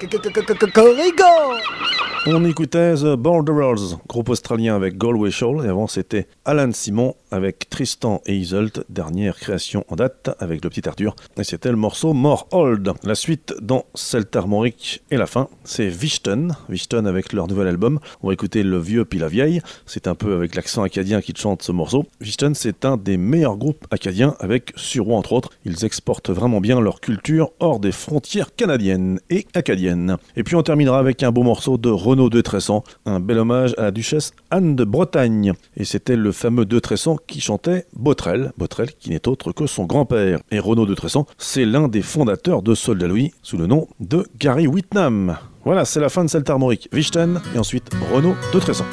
Corrigo. On écoutait The Borderers, groupe australien avec Galway Shoal, et avant c'était Alan Simon avec Tristan et Iseult, dernière création en date avec le petit Arthur, et c'était le morceau More Old. La suite dans Celtes Armorique et la fin, c'est Vichten avec leur nouvel album. On va écouter Le Vieux puis la Vieille, c'est un peu avec l'accent acadien qu'ils chantent ce morceau. Vichten, c'est un des meilleurs groupes acadiens avec Suroît entre autres. Ils exportent vraiment bien leur culture hors des frontières canadiennes et acadiennes. Et puis on terminera avec un beau morceau de Renaud de Tressan, un bel hommage à la duchesse Anne de Bretagne. Et c'était le fameux de Tressan qui chantait Botrel qui n'est autre que son grand-père. Et Renaud de Tressan, c'est l'un des fondateurs de Soldats Louis sous le nom de Gary Whitnam. Voilà, c'est la fin de Celtes Armorique. Vichten et ensuite Renaud de Tressan.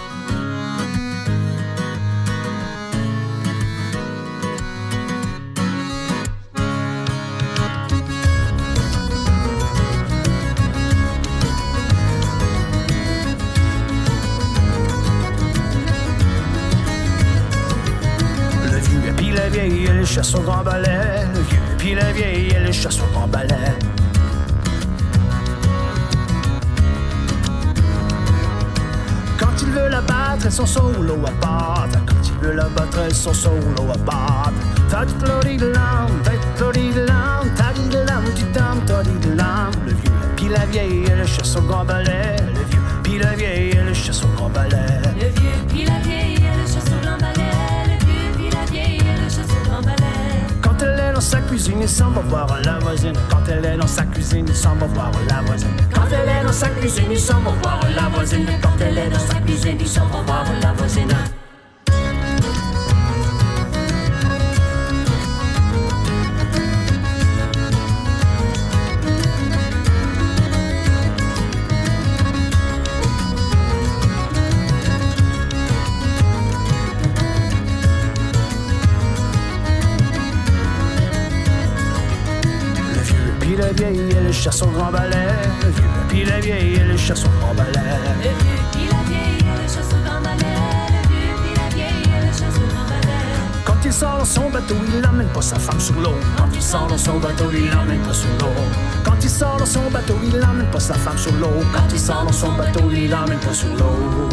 Elle chasse au grand balai, le vieux puis la vieille, elle chasse au grand balai. Quand il veut la battre, elles sont solo à battre. Quand il veut la battre, elles sont solo à battre. Ta-di-di-di-lam, ta-di-di-di-lam, ta-di-di-di-lam, ti-dam, ta-di-di-di-lam. Le vieux puis la vieille, elle chasse au grand balai. Le vieux puis la vieille, elle chasse au grand balai. Le vieux puis la vieille, elle chasse au grand balai. Quand elle est dans sa cuisine, il s'en va voir la voisine. Quand elle est dans sa cuisine, il s'en va voir la voisine. Quand elle est dans sa cuisine, il s'en va voir la voisine. Quand elle est dans sa cuisine, il s'en va voir la voisine. La vieille, elle chasse au grand balai. Le vieux puis la vieille, elle chasse au grand balai. Le vieux puis la vieille, elle chasse au grand balai. Le vieux puis la vieille, elle chasse au grand balai. Quand il sort dans son bateau, il n'emmène pas sa femme sur l'eau. Quand il sort dans son bateau, il n'emmène pas sur l'eau. Quand il sort dans son bateau, il n'emmène pas sa femme sur l'eau. Quand il sort dans son bateau, il n'emmène pas sur l'eau.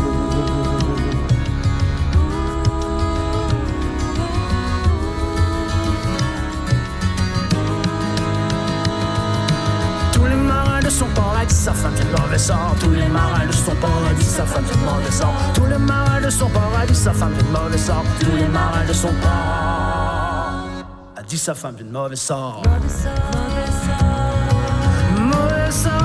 Son port a dit sa femme du mauvais sort. Tous les marins de son port a dit sa femme du mauvais sort. Tous les marins de son port a dit sa femme du mauvais sort. Tous les marins de son port a dit sa femme du mauvais sort. Mauvais sort, mauvais sort, mauvais sort.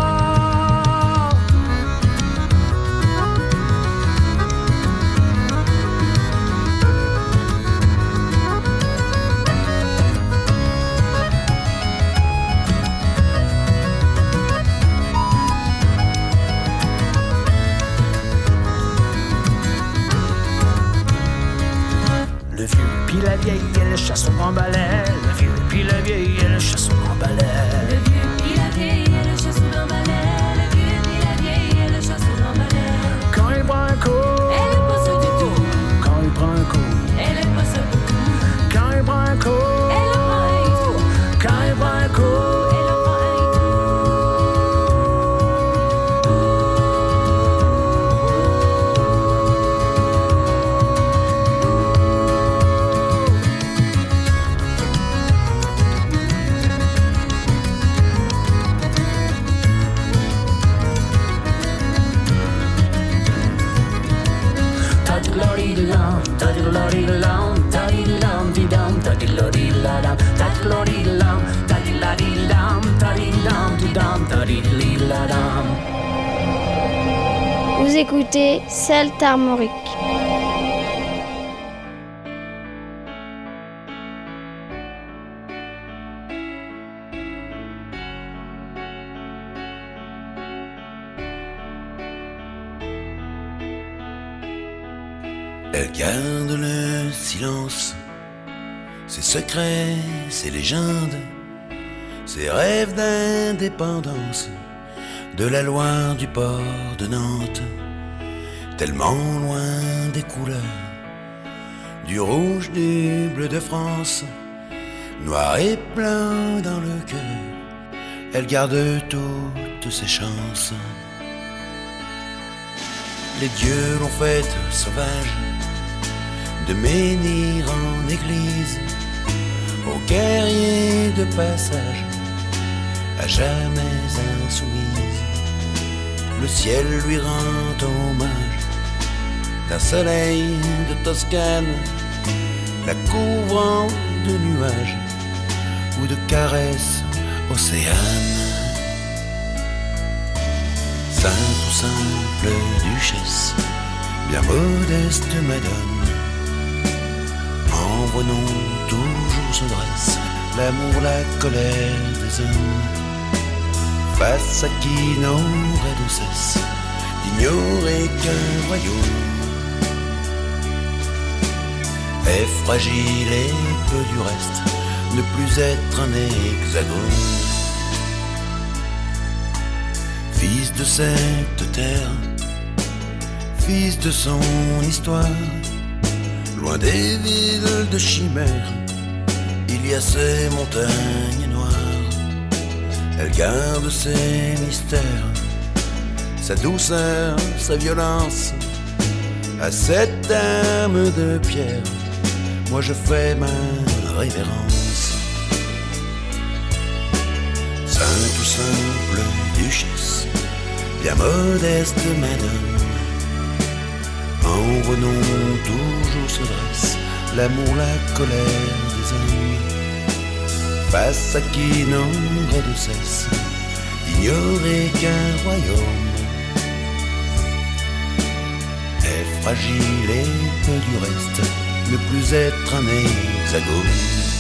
Puis la vieille, elle chasse au grand balai. Le vieux, puis la vieille, elle chasse au grand balai. Le vieux, puis la vieille, elle chasse au grand balai. Le vieux, puis la vieille, elle chasse au grand balai. Quand il prend un coup, elle est pas ça du tout. Quand il prend un coup, elle est pas ça beaucoup. Quand il prend un coup, elle en prend un tout. Quand il prend un coup, elle en prend un tout. Vous écoutez Celtes Armorique. Elle garde le silence, ses secrets, ses légendes, ses rêves d'indépendance, de la Loire, du port de Nantes, tellement loin des couleurs, du rouge, du bleu de France, noir et blanc dans le cœur. Elle garde toutes toutes ses chances. Les dieux l'ont faite sauvage, de menhir en église, aux guerriers de passage, à jamais insoumise. Le ciel lui rend hommage, d'un soleil de Toscane, la couvrant de nuages ou de caresses océanes. Sainte ou simple duchesse, bien modeste madone, en vos noms toujours se dresse l'amour, la colère des hommes, face à qui n'aurait de cesse d'ignorer qu'un royaume est fragile et peu du reste ne plus être un hexagone. Fils de cette terre, fils de son histoire, loin des villes de chimères, il y a ces montagnes noires. Elle garde ses mystères, sa douceur, sa violence. À cette dame de pierre, moi je fais ma révérence. Sainte ou simple duchesse, bien modeste madame, en vos noms toujours se dresse l'amour, la colère des hommes, face à qui n'aurait de cesse d'ignorer qu'un royaume est fragile et peu du reste ne plus être un hexagone.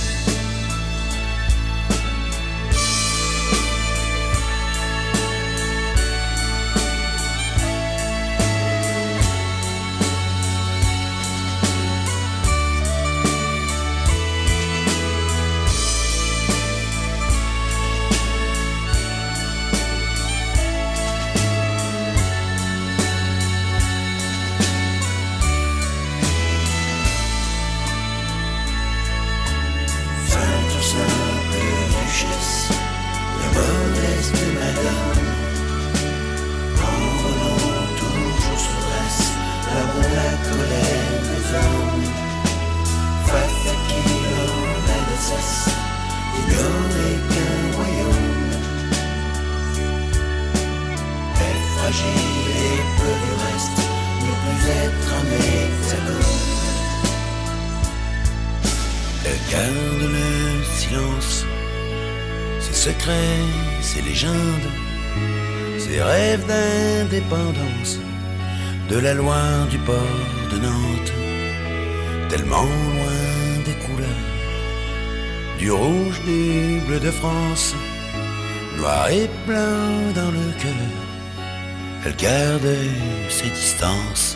Ces légendes, ces rêves d'indépendance de la Loire, du port de Nantes, tellement loin des couleurs du rouge, du bleu de France, noir et blanc dans le cœur, elle garde ses distances.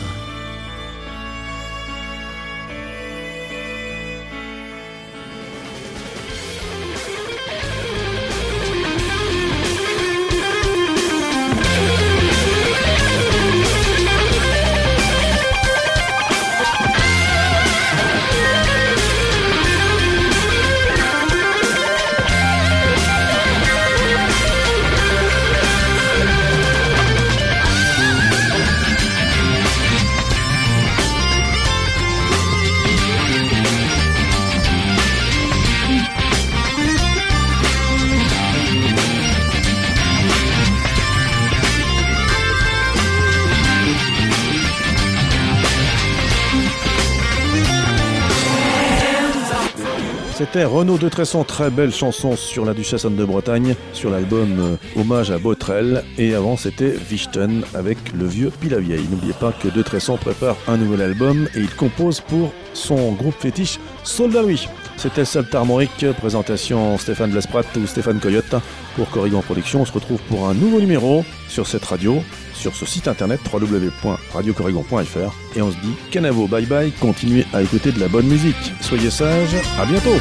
C'était Renaud de Tresson, très belle chanson sur la Duchesse Anne de Bretagne, sur l'album Hommage à Botrel. Et avant, c'était Vichten avec Le Vieux puis la Vieille. N'oubliez pas que de Tresson prépare un nouvel album et il compose pour son groupe fétiche Soldat Louis. C'était Salt Armorique, présentation Stéphane Blesprat ou Stéphane Coyote pour Corrigan Productions. On se retrouve pour un nouveau numéro sur cette radio, sur ce site internet www.radiocorrigan.fr, et on se dit canavo, bye bye, continuez à écouter de la bonne musique. Soyez sages, à bientôt.